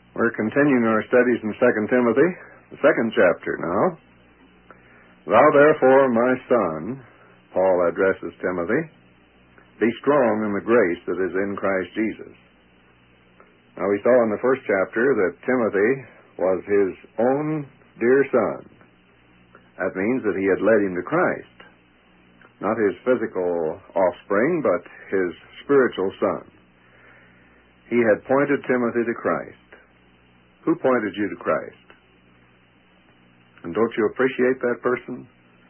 We're continuing our studies in 2 Timothy, the second chapter now. Thou therefore, my son, Paul addresses Timothy, be strong in the grace that is in Christ Jesus. Now we saw in the first chapter that Timothy was his own dear son. That means that he had led him to Christ. Not his physical offspring, but his spiritual son. He had pointed Timothy to Christ. Who pointed you to Christ? And don't you appreciate that person?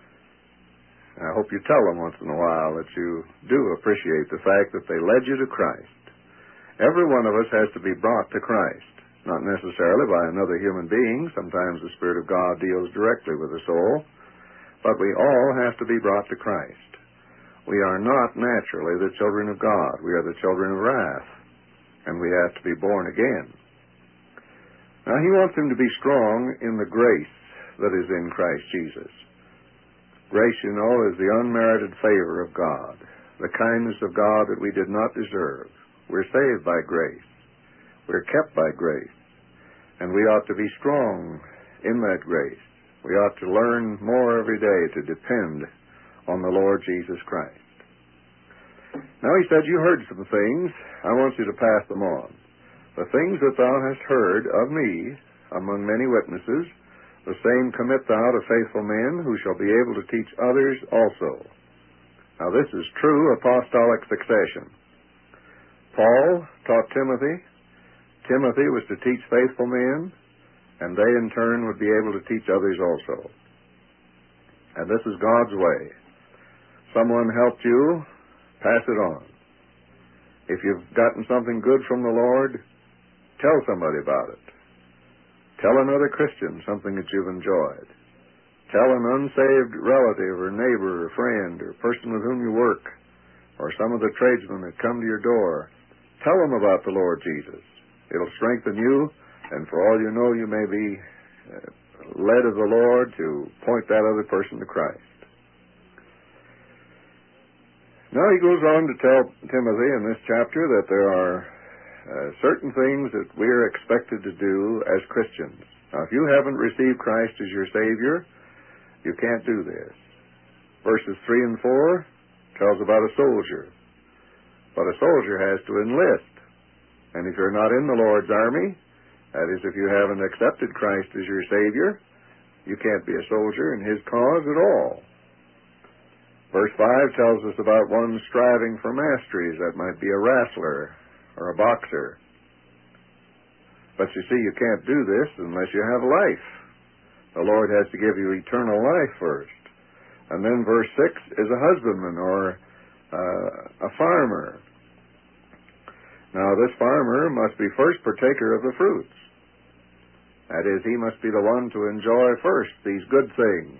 I hope you tell them once in a while that you do appreciate the fact that they led you to Christ. Every one of us has to be brought to Christ, not necessarily by another human being. Sometimes the Spirit of God deals directly with the soul, but we all have to be brought to Christ. We are not naturally the children of God. We are the children of wrath, and we have to be born again. Now, he wants him to be strong in the grace that is in Christ Jesus. Grace, you know, is the unmerited favor of God, the kindness of God that we did not deserve. We're saved by grace. We're kept by grace. And we ought to be strong in that grace. We ought to learn more every day to depend on the Lord Jesus Christ. Now, he said, you heard some things. I want you to pass them on. The things that thou hast heard of me among many witnesses, the same commit thou to faithful men who shall be able to teach others also. Now this is true apostolic succession. Paul taught Timothy. Timothy was to teach faithful men, and they in turn would be able to teach others also. And this is God's way. Someone helped you, pass it on. If you've gotten something good from the Lord, tell somebody about it. Tell another Christian something that you've enjoyed. Tell an unsaved relative or neighbor or friend or person with whom you work or some of the tradesmen that come to your door. Tell them about the Lord Jesus. It'll strengthen you, and for all you know, you may be led of the Lord to point that other person to Christ. Now he goes on to tell Timothy in this chapter that there are certain things that we are expected to do as Christians. Now, if you haven't received Christ as your Savior, you can't do this. Verses 3 and 4 tells about a soldier. But a soldier has to enlist. And if you're not in the Lord's army, that is, if you haven't accepted Christ as your Savior, you can't be a soldier in His cause at all. Verse 5 tells us about one striving for masteries. That might be a wrestler or a boxer. But you see, you can't do this unless you have life. The Lord has to give you eternal life first. And then verse 6 is a husbandman or a farmer. Now, this farmer must be first partaker of the fruits. That is, he must be the one to enjoy first these good things.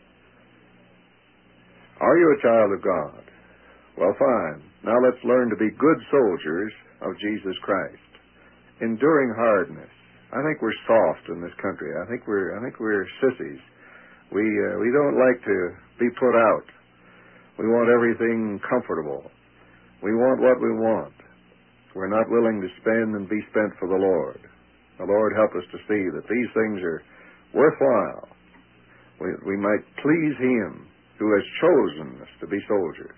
Are you a child of God? Well, fine. Now let's learn to be good soldiers of Jesus Christ. Enduring hardness. I think we're soft in this country. I think we're sissies. We don't like to be put out. We want everything comfortable. We want what we want. We're not willing to spend and be spent for the Lord. The Lord help us to see that these things are worthwhile. We might please Him who has chosen us to be soldiers.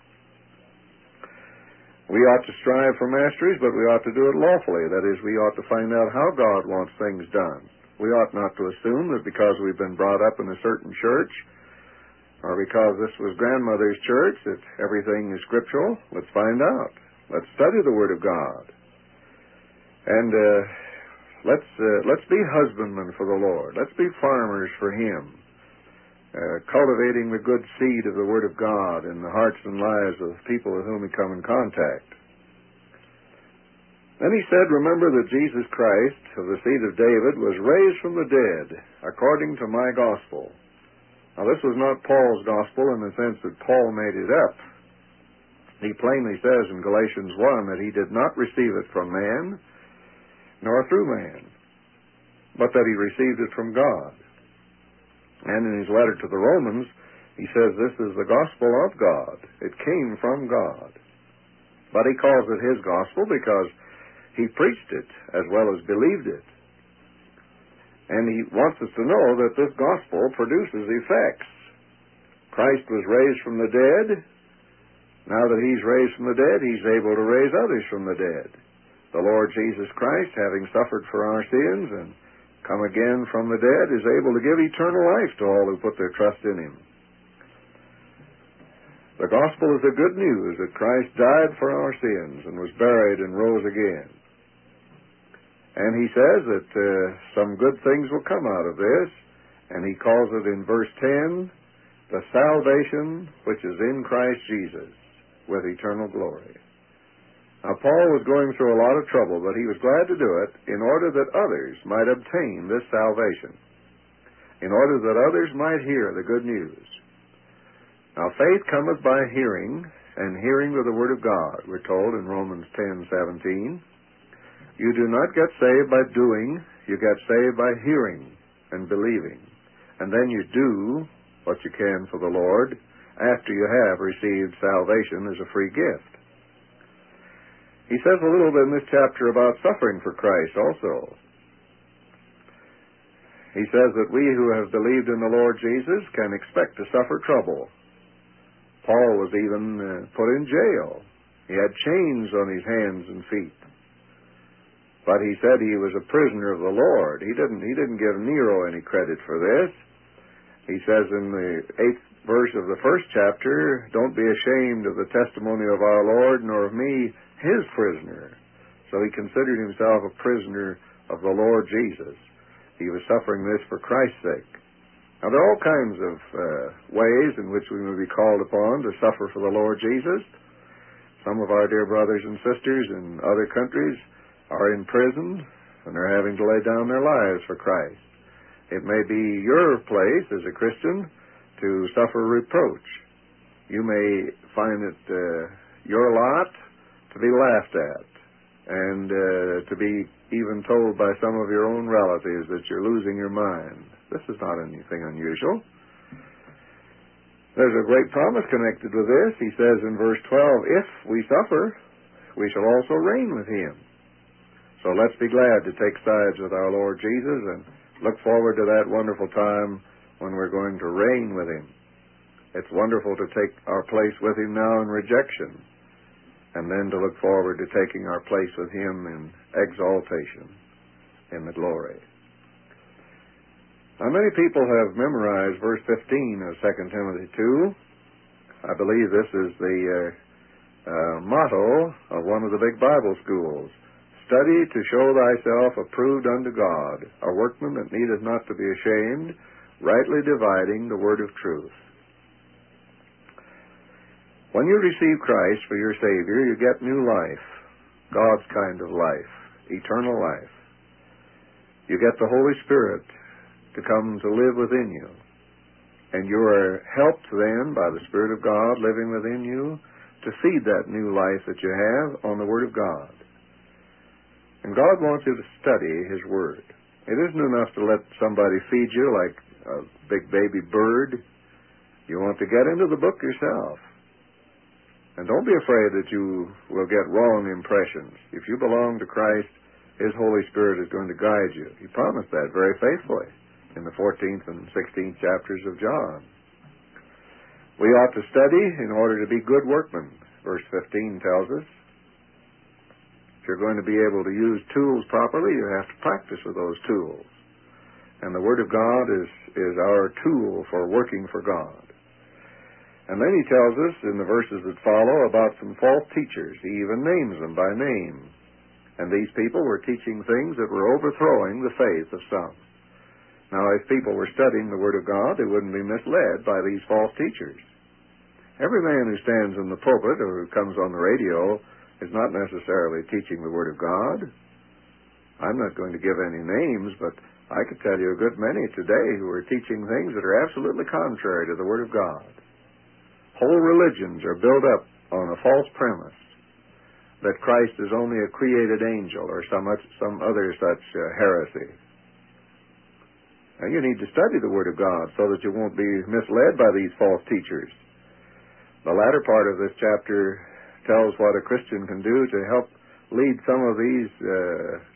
We ought to strive for masteries, but we ought to do it lawfully. That is, we ought to find out how God wants things done. We ought not to assume that because we've been brought up in a certain church, or because this was grandmother's church, that everything is scriptural. Let's find out. Let's study the Word of God. And let's be husbandmen for the Lord. Let's be farmers for Him. Cultivating the good seed of the Word of God in the hearts and lives of the people with whom we come in contact. Then he said, remember that Jesus Christ, of the seed of David, was raised from the dead, according to my gospel. Now, this was not Paul's gospel in the sense that Paul made it up. He plainly says in Galatians 1 that he did not receive it from man, nor through man, but that he received it from God. And in his letter to the Romans, he says this is the gospel of God. It came from God. But he calls it his gospel because he preached it as well as believed it. And he wants us to know that this gospel produces effects. Christ was raised from the dead. Now that he's raised from the dead, he's able to raise others from the dead. The Lord Jesus Christ, having suffered for our sins and come again from the dead, is able to give eternal life to all who put their trust in him. The gospel is the good news that Christ died for our sins and was buried and rose again. And he says that some good things will come out of this, and he calls it in verse 10, the salvation which is in Christ Jesus with eternal glory. Now, Paul was going through a lot of trouble, but he was glad to do it in order that others might obtain this salvation, in order that others might hear the good news. Now, faith cometh by hearing, and hearing with the Word of God, we're told in Romans 10:17. You do not get saved by doing, you get saved by hearing and believing. And then you do what you can for the Lord after you have received salvation as a free gift. He says a little bit in this chapter about suffering for Christ also. He says that we who have believed in the Lord Jesus can expect to suffer trouble. Paul was even put in jail. He had chains on his hands and feet. But he said he was a prisoner of the Lord. He didn't give Nero any credit for this. He says in the 8th verse of the 1st chapter, don't be ashamed of the testimony of our Lord, nor of me, his prisoner. So he considered himself a prisoner of the Lord Jesus. He was suffering this for Christ's sake. Now, there are all kinds of ways in which we may be called upon to suffer for the Lord Jesus. Some of our dear brothers and sisters in other countries are in prison, and they're having to lay down their lives for Christ. It may be your place as a Christian to suffer reproach. You may find it your lot to be laughed at, and to be even told by some of your own relatives that you're losing your mind. This is not anything unusual. There's a great promise connected with this. He says in verse 12, if we suffer, we shall also reign with him. So let's be glad to take sides with our Lord Jesus and look forward to that wonderful time when we're going to reign with him. It's wonderful to take our place with him now in rejection, and then to look forward to taking our place with him in exaltation, in the glory. Now, many people have memorized verse 15 of 2 Timothy 2. I believe this is the motto of one of the big Bible schools. Study to show thyself approved unto God, a workman that needeth not to be ashamed, rightly dividing the word of truth. When you receive Christ for your Savior, you get new life, God's kind of life, eternal life. You get the Holy Spirit to come to live within you. And you are helped then by the Spirit of God living within you to feed that new life that you have on the Word of God. And God wants you to study His Word. It isn't enough to let somebody feed you like a big baby bird. You want to get into the book yourself. And don't be afraid that you will get wrong impressions. If you belong to Christ, His Holy Spirit is going to guide you. He promised that very faithfully in the 14th and 16th chapters of John. We ought to study in order to be good workmen. Verse 15 tells us. If you're going to be able to use tools properly, you have to practice with those tools. And the Word of God is our tool for working for God. And then he tells us in the verses that follow about some false teachers. He even names them by name. And these people were teaching things that were overthrowing the faith of some. Now, if people were studying the Word of God, they wouldn't be misled by these false teachers. Every man who stands in the pulpit or who comes on the radio is not necessarily teaching the Word of God. I'm not going to give any names, but I could tell you a good many today who are teaching things that are absolutely contrary to the Word of God. Whole religions are built up on a false premise that Christ is only a created angel or some other such heresy. Now, you need to study the Word of God so that you won't be misled by these false teachers. The latter part of this chapter tells what a Christian can do to help lead some of these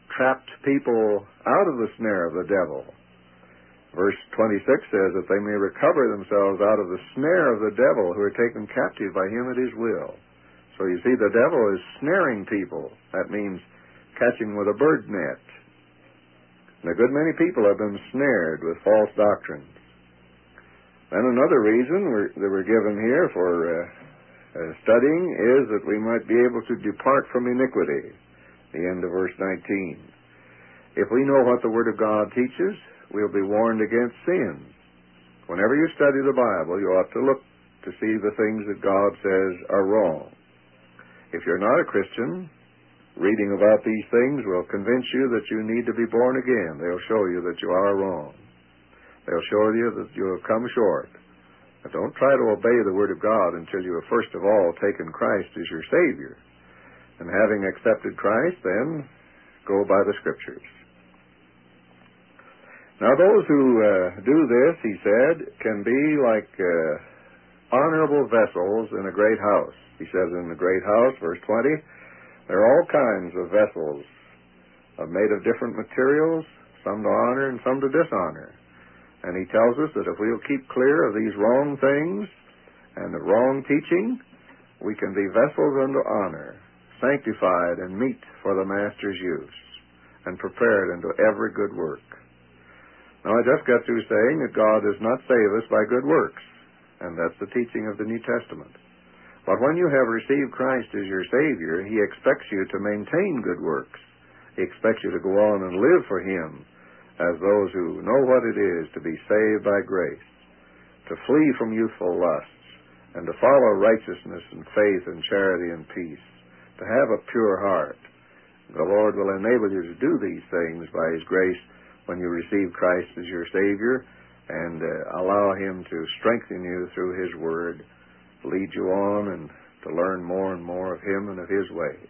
trapped people out of the snare of the devil. Verse 26 says that they may recover themselves out of the snare of the devil who are taken captive by him at his will. So you see, the devil is snaring people. That means catching with a bird net. And a good many people have been snared with false doctrines. And another reason that we're given here for studying is that we might be able to depart from iniquity. The end of verse 19. If we know what the Word of God teaches, we'll be warned against sin. Whenever you study the Bible, you ought to look to see the things that God says are wrong. If you're not a Christian, reading about these things will convince you that you need to be born again. They'll show you that you are wrong. They'll show you that you have come short. But don't try to obey the Word of God until you have first of all taken Christ as your Savior. And having accepted Christ, then go by the Scriptures. Now those who do this, he said, can be like honorable vessels in a great house. He says in the great house, verse 20, there are all kinds of vessels made of different materials, some to honor and some to dishonor. And he tells us that if we'll keep clear of these wrong things and the wrong teaching, we can be vessels unto honor, sanctified and meet for the Master's use, and prepared unto every good work. Now, I just got through saying that God does not save us by good works, and that's the teaching of the New Testament. But when you have received Christ as your Savior, He expects you to maintain good works. He expects you to go on and live for Him as those who know what it is to be saved by grace, to flee from youthful lusts, and to follow righteousness and faith and charity and peace, to have a pure heart. The Lord will enable you to do these things by His grace when you receive Christ as your Savior, and allow Him to strengthen you through His Word, lead you on and to learn more and more of Him and of His ways.